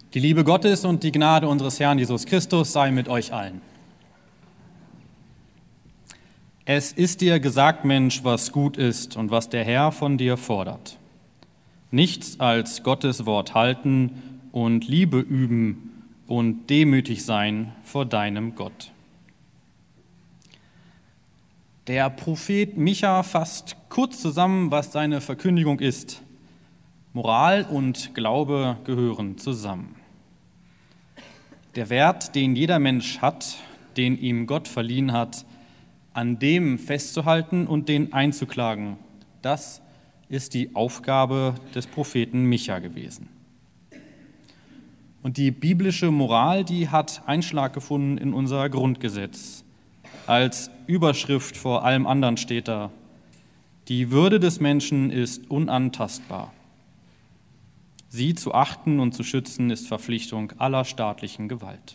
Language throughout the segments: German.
Die Liebe Gottes und die Gnade unseres Herrn Jesus Christus sei mit euch allen. Es ist dir gesagt, Mensch, was gut ist und was der Herr von dir fordert. Nichts als Gottes Wort halten und Liebe üben und demütig sein vor deinem Gott. Der Prophet Micha fasst kurz zusammen, was seine Verkündigung ist. Moral und Glaube gehören zusammen. Der Wert, den jeder Mensch hat, den ihm Gott verliehen hat, an dem festzuhalten und den einzuklagen, das ist die Aufgabe des Propheten Micha gewesen. Und die biblische Moral, die hat Einschlag gefunden in unser Grundgesetz. Als Überschrift vor allem anderen steht da: Die Würde des Menschen ist unantastbar. Sie zu achten und zu schützen ist Verpflichtung aller staatlichen Gewalt.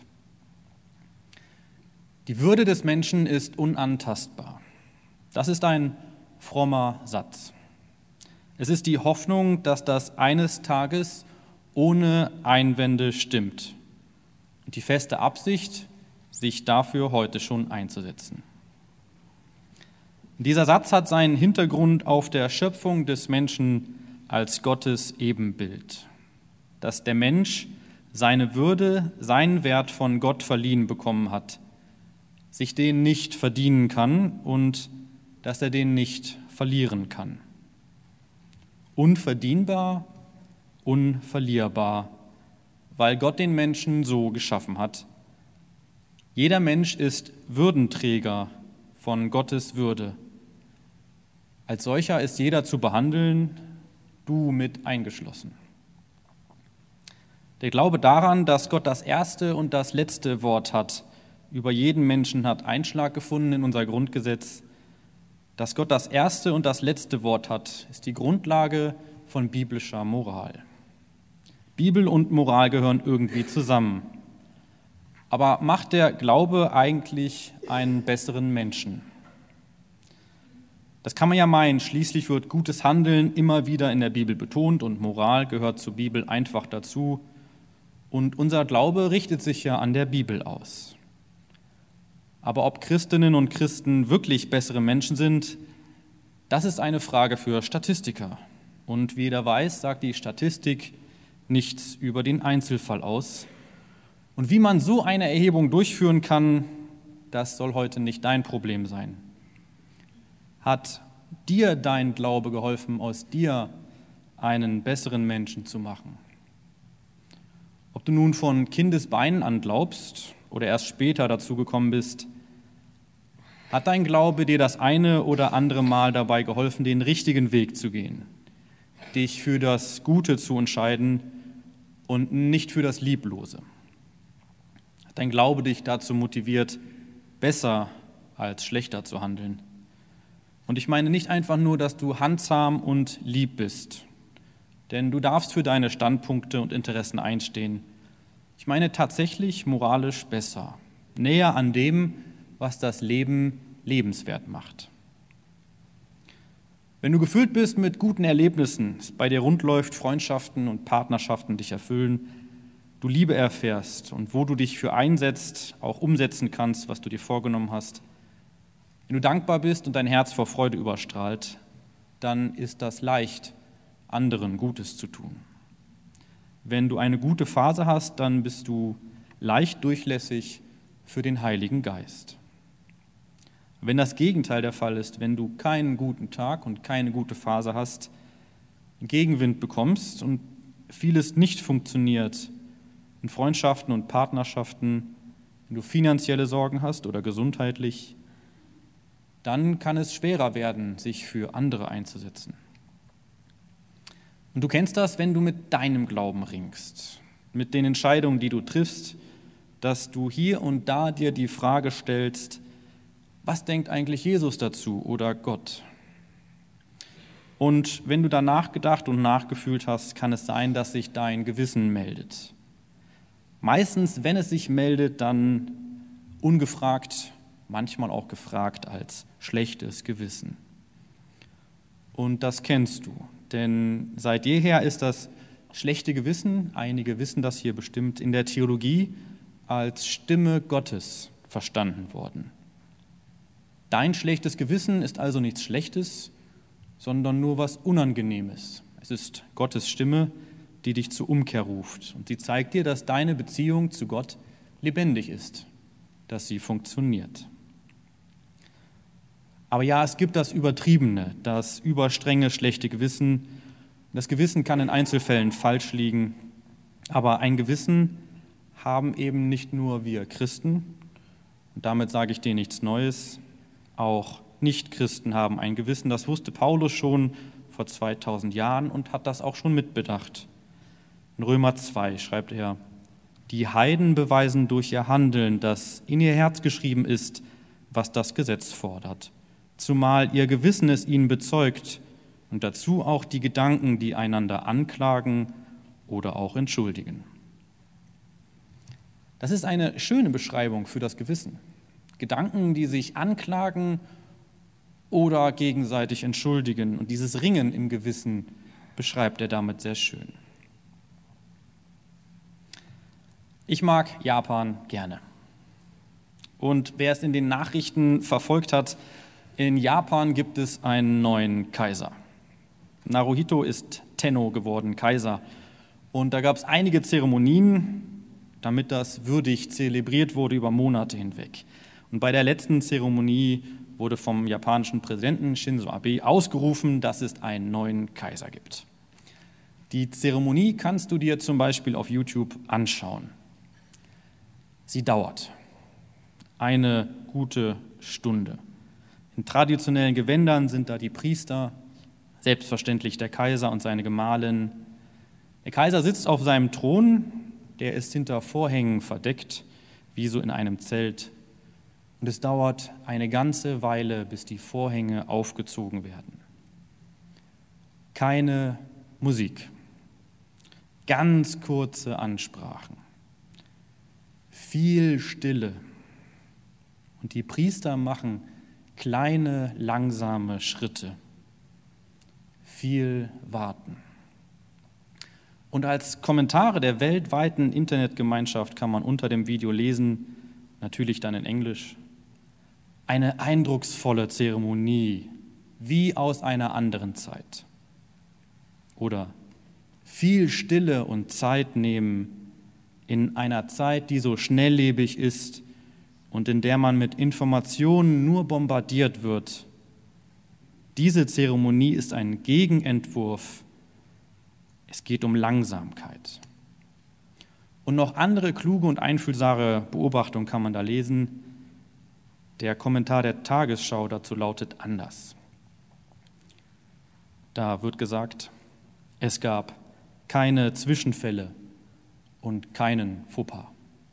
Die Würde des Menschen ist unantastbar. Das ist ein frommer Satz. Es ist die Hoffnung, dass das eines Tages ohne Einwände stimmt und die feste Absicht, sich dafür heute schon einzusetzen. Dieser Satz hat seinen Hintergrund auf der Schöpfung des Menschen als Gottes Ebenbild, dass der Mensch seine Würde, seinen Wert von Gott verliehen bekommen hat, sich den nicht verdienen kann und dass er den nicht verlieren kann. Unverdienbar, unverlierbar, weil Gott den Menschen so geschaffen hat. Jeder Mensch ist Würdenträger von Gottes Würde. Als solcher ist jeder zu behandeln, du mit eingeschlossen. Der Glaube daran, dass Gott das erste und das letzte Wort hat, über jeden Menschen hat Einschlag gefunden in unser Grundgesetz. Dass Gott das erste und das letzte Wort hat, ist die Grundlage von biblischer Moral. Bibel und Moral gehören irgendwie zusammen. Aber macht der Glaube eigentlich einen besseren Menschen? Das kann man ja meinen, schließlich wird gutes Handeln immer wieder in der Bibel betont und Moral gehört zur Bibel einfach dazu. Und unser Glaube richtet sich ja an der Bibel aus. Aber ob Christinnen und Christen wirklich bessere Menschen sind, das ist eine Frage für Statistiker. Und wie jeder weiß, sagt die Statistik nichts über den Einzelfall aus. Und wie man so eine Erhebung durchführen kann, das soll heute nicht dein Problem sein. Hat dir dein Glaube geholfen, aus dir einen besseren Menschen zu machen? Ob du nun von Kindesbeinen an glaubst oder erst später dazu gekommen bist, hat dein Glaube dir das eine oder andere Mal dabei geholfen, den richtigen Weg zu gehen, dich für das Gute zu entscheiden und nicht für das Lieblose? Hat dein Glaube dich dazu motiviert, besser als schlechter zu handeln? Und ich meine nicht einfach nur, dass du handsam und lieb bist, denn du darfst für deine Standpunkte und Interessen einstehen. Ich meine tatsächlich moralisch besser, näher an dem, was das Leben lebenswert macht. Wenn du gefüllt bist mit guten Erlebnissen, es bei dir rund läuft, Freundschaften und Partnerschaften dich erfüllen, du Liebe erfährst und wo du dich für einsetzt, auch umsetzen kannst, was du dir vorgenommen hast, wenn du dankbar bist und dein Herz vor Freude überstrahlt, dann ist das leicht, anderen Gutes zu tun. Wenn du eine gute Phase hast, dann bist du leicht durchlässig für den Heiligen Geist. Wenn das Gegenteil der Fall ist, wenn du keinen guten Tag und keine gute Phase hast, Gegenwind bekommst und vieles nicht funktioniert in Freundschaften und Partnerschaften, wenn du finanzielle Sorgen hast oder gesundheitlich, dann kann es schwerer werden, sich für andere einzusetzen. Und du kennst das, wenn du mit deinem Glauben ringst, mit den Entscheidungen, die du triffst, dass du hier und da dir die Frage stellst: Was denkt eigentlich Jesus dazu oder Gott? Und wenn du da nachgedacht und nachgefühlt hast, kann es sein, dass sich dein Gewissen meldet. Meistens, wenn es sich meldet, dann ungefragt, manchmal auch gefragt als schlechtes Gewissen. Und das kennst du, denn seit jeher ist das schlechte Gewissen, einige wissen das hier bestimmt, in der Theologie als Stimme Gottes verstanden worden. Dein schlechtes Gewissen ist also nichts Schlechtes, sondern nur was Unangenehmes. Es ist Gottes Stimme, die dich zur Umkehr ruft. Und sie zeigt dir, dass deine Beziehung zu Gott lebendig ist, dass sie funktioniert. Aber ja, es gibt das Übertriebene, das überstrenge, schlechte Gewissen. Das Gewissen kann in Einzelfällen falsch liegen, aber ein Gewissen haben eben nicht nur wir Christen, und damit sage ich dir nichts Neues, auch Nichtchristen haben ein Gewissen. Das wusste Paulus schon vor 2000 Jahren und hat das auch schon mitbedacht. In Römer 2 schreibt er: Die Heiden beweisen durch ihr Handeln, dass in ihr Herz geschrieben ist, was das Gesetz fordert, zumal ihr Gewissen es ihnen bezeugt und dazu auch die Gedanken, die einander anklagen oder auch entschuldigen. Das ist eine schöne Beschreibung für das Gewissen. Gedanken, die sich anklagen oder gegenseitig entschuldigen. Und dieses Ringen im Gewissen beschreibt er damit sehr schön. Ich mag Japan gerne. Und wer es in den Nachrichten verfolgt hat, in Japan gibt es einen neuen Kaiser. Naruhito ist Tenno geworden, Kaiser. Und da gab es einige Zeremonien, damit das würdig zelebriert wurde über Monate hinweg. Und bei der letzten Zeremonie wurde vom japanischen Präsidenten Shinzo Abe ausgerufen, dass es einen neuen Kaiser gibt. Die Zeremonie kannst du dir zum Beispiel auf YouTube anschauen. Sie dauert eine gute Stunde. In traditionellen Gewändern sind da die Priester, selbstverständlich der Kaiser und seine Gemahlin. Der Kaiser sitzt auf seinem Thron, der ist hinter Vorhängen verdeckt, wie so in einem Zelt. Und es dauert eine ganze Weile, bis die Vorhänge aufgezogen werden. Keine Musik, ganz kurze Ansprachen, viel Stille. Und die Priester machen kleine, langsame Schritte, viel Warten. Und als Kommentare der weltweiten Internetgemeinschaft kann man unter dem Video lesen, natürlich dann in Englisch: Eine eindrucksvolle Zeremonie, wie aus einer anderen Zeit. Oder viel Stille und Zeit nehmen in einer Zeit, die so schnelllebig ist und in der man mit Informationen nur bombardiert wird. Diese Zeremonie ist ein Gegenentwurf. Es geht um Langsamkeit. Und noch andere kluge und einfühlsame Beobachtungen kann man da lesen. Der Kommentar der Tagesschau dazu lautet anders. Da wird gesagt, es gab keine Zwischenfälle und keinen Fauxpas.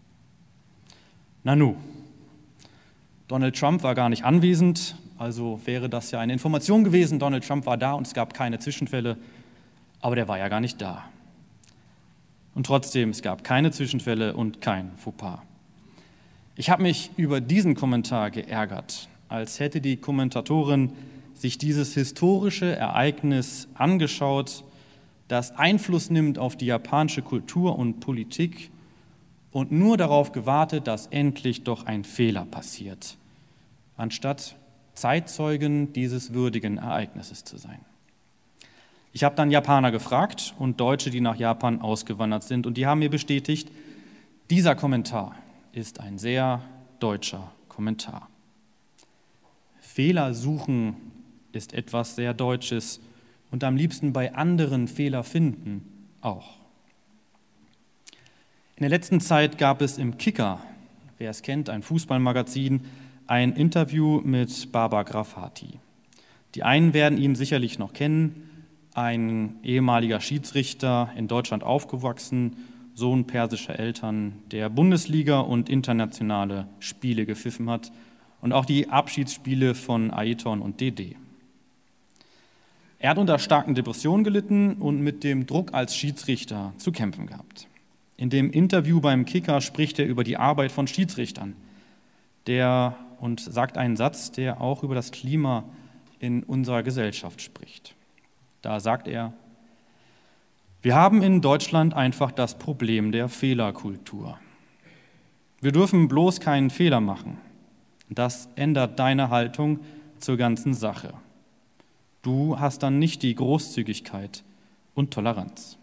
Nanu, Donald Trump war gar nicht anwesend, also wäre das ja eine Information gewesen. Donald Trump war da und es gab keine Zwischenfälle, aber der war ja gar nicht da. Und trotzdem, es gab keine Zwischenfälle und kein Fauxpas. Ich habe mich über diesen Kommentar geärgert, als hätte die Kommentatorin sich dieses historische Ereignis angeschaut, das Einfluss nimmt auf die japanische Kultur und Politik und nur darauf gewartet, dass endlich doch ein Fehler passiert, anstatt Zeitzeugen dieses würdigen Ereignisses zu sein. Ich habe dann Japaner gefragt und Deutsche, die nach Japan ausgewandert sind, und die haben mir bestätigt, dieser Kommentar ist ein sehr deutscher Kommentar. Fehler suchen ist etwas sehr Deutsches und am liebsten bei anderen Fehler finden auch. In der letzten Zeit gab es im Kicker, wer es kennt, ein Fußballmagazin, ein Interview mit Baba Grafati. Die einen werden ihn sicherlich noch kennen, ein ehemaliger Schiedsrichter, in Deutschland aufgewachsen, Sohn persischer Eltern, der Bundesliga und internationale Spiele gepfiffen hat und auch die Abschiedsspiele von Ayrton und Dede. Er hat unter starken Depressionen gelitten und mit dem Druck als Schiedsrichter zu kämpfen gehabt. In dem Interview beim Kicker spricht er über die Arbeit von Schiedsrichtern und sagt einen Satz, der auch über das Klima in unserer Gesellschaft spricht. Da sagt er: Wir haben in Deutschland einfach das Problem der Fehlerkultur. Wir dürfen bloß keinen Fehler machen. Das ändert deine Haltung zur ganzen Sache. Du hast dann nicht die Großzügigkeit und Toleranz.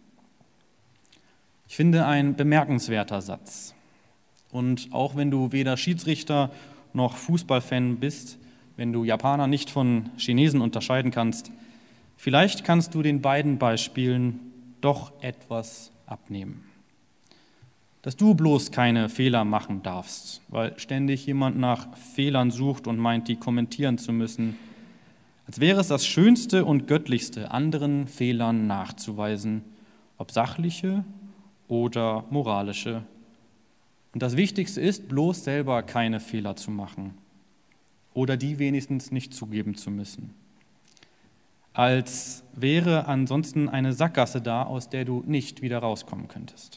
Ich finde ein bemerkenswerter Satz. Und auch wenn du weder Schiedsrichter noch Fußballfan bist, wenn du Japaner nicht von Chinesen unterscheiden kannst, vielleicht kannst du den beiden Beispielen doch etwas abnehmen. Dass du bloß keine Fehler machen darfst, weil ständig jemand nach Fehlern sucht und meint, die kommentieren zu müssen, als wäre es das Schönste und Göttlichste, anderen Fehlern nachzuweisen, ob sachliche oder moralische. Und das Wichtigste ist, bloß selber keine Fehler zu machen oder die wenigstens nicht zugeben zu müssen. Als wäre ansonsten eine Sackgasse da, aus der du nicht wieder rauskommen könntest.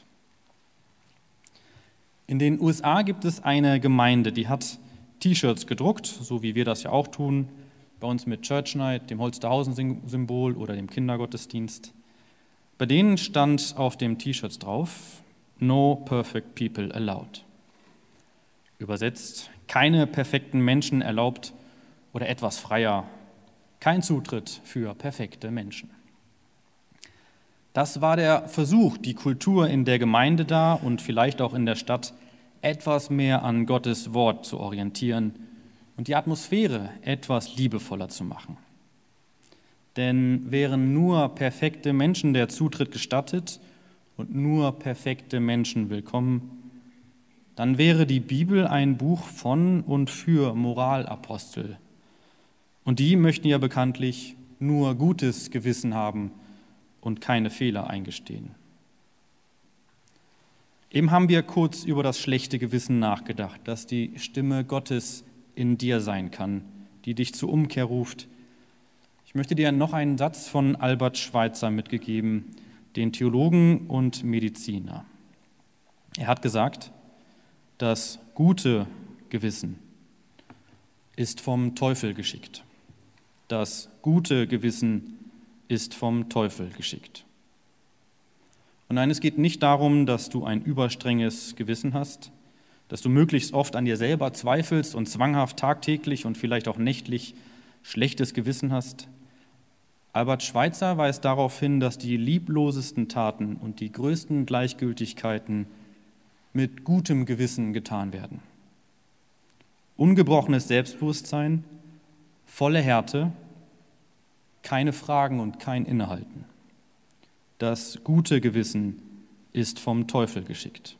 In den USA gibt es eine Gemeinde, die hat T-Shirts gedruckt, so wie wir das ja auch tun, bei uns mit Church Night, dem Holsterhausen-Symbol oder dem Kindergottesdienst. Bei denen stand auf dem T-Shirt drauf, No perfect people allowed. Übersetzt, keine perfekten Menschen erlaubt oder etwas freier, kein Zutritt für perfekte Menschen. Das war der Versuch, die Kultur in der Gemeinde da und vielleicht auch in der Stadt etwas mehr an Gottes Wort zu orientieren und die Atmosphäre etwas liebevoller zu machen. Denn wären nur perfekte Menschen der Zutritt gestattet und nur perfekte Menschen willkommen, dann wäre die Bibel ein Buch von und für Moralapostel. Und die möchten ja bekanntlich nur gutes Gewissen haben und keine Fehler eingestehen. Eben haben wir kurz über das schlechte Gewissen nachgedacht, dass die Stimme Gottes in dir sein kann, die dich zur Umkehr ruft. Ich möchte dir noch einen Satz von Albert Schweitzer mitgegeben, den Theologen und Mediziner. Er hat gesagt, das gute Gewissen ist vom Teufel geschickt. Das gute Gewissen ist vom Teufel geschickt. Und nein, es geht nicht darum, dass du ein überstrenges Gewissen hast, dass du möglichst oft an dir selber zweifelst und zwanghaft tagtäglich und vielleicht auch nächtlich schlechtes Gewissen hast. Albert Schweitzer weist darauf hin, dass die lieblosesten Taten und die größten Gleichgültigkeiten mit gutem Gewissen getan werden. Ungebrochenes Selbstbewusstsein, volle Härte, keine Fragen und kein Innehalten. Das gute Gewissen ist vom Teufel geschickt.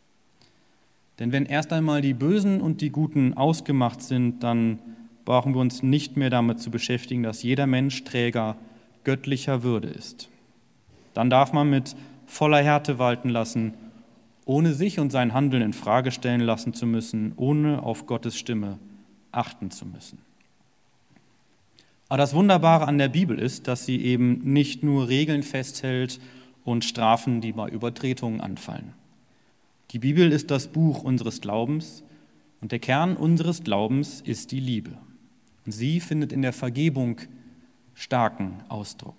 Denn wenn erst einmal die Bösen und die Guten ausgemacht sind, dann brauchen wir uns nicht mehr damit zu beschäftigen, dass jeder Mensch Träger göttlicher Würde ist. Dann darf man mit voller Härte walten lassen, ohne sich und sein Handeln in Frage stellen lassen zu müssen, ohne auf Gottes Stimme achten zu müssen. Aber das Wunderbare an der Bibel ist, dass sie eben nicht nur Regeln festhält und Strafen, die bei Übertretungen anfallen. Die Bibel ist das Buch unseres Glaubens und der Kern unseres Glaubens ist die Liebe. Und sie findet in der Vergebung starken Ausdruck.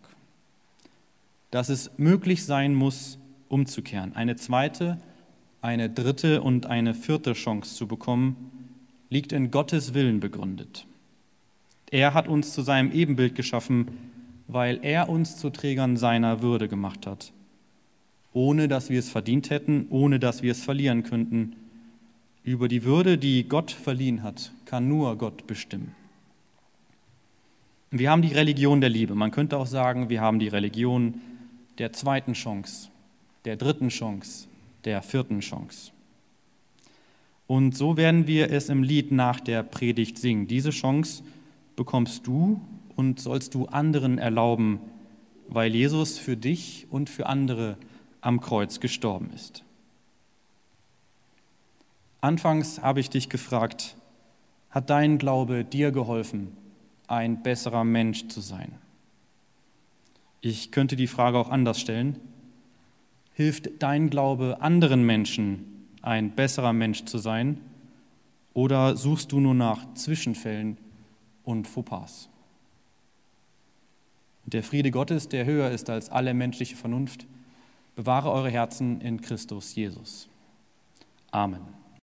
Dass es möglich sein muss, umzukehren, eine zweite, eine dritte und eine vierte Chance zu bekommen, liegt in Gottes Willen begründet. Er hat uns zu seinem Ebenbild geschaffen, weil er uns zu Trägern seiner Würde gemacht hat, ohne dass wir es verdient hätten, ohne dass wir es verlieren könnten. Über die Würde, die Gott verliehen hat, kann nur Gott bestimmen. Wir haben die Religion der Liebe. Man könnte auch sagen, wir haben die Religion der zweiten Chance, der dritten Chance, der vierten Chance. Und so werden wir es im Lied nach der Predigt singen. Diese Chance bekommst du und sollst du anderen erlauben, weil Jesus für dich und für andere am Kreuz gestorben ist. Anfangs habe ich dich gefragt, hat dein Glaube dir geholfen, ein besserer Mensch zu sein? Ich könnte die Frage auch anders stellen. Hilft dein Glaube anderen Menschen, ein besserer Mensch zu sein? Oder suchst du nur nach Zwischenfällen und Fauxpas? Und der Friede Gottes, der höher ist als alle menschliche Vernunft, bewahre eure Herzen in Christus Jesus. Amen.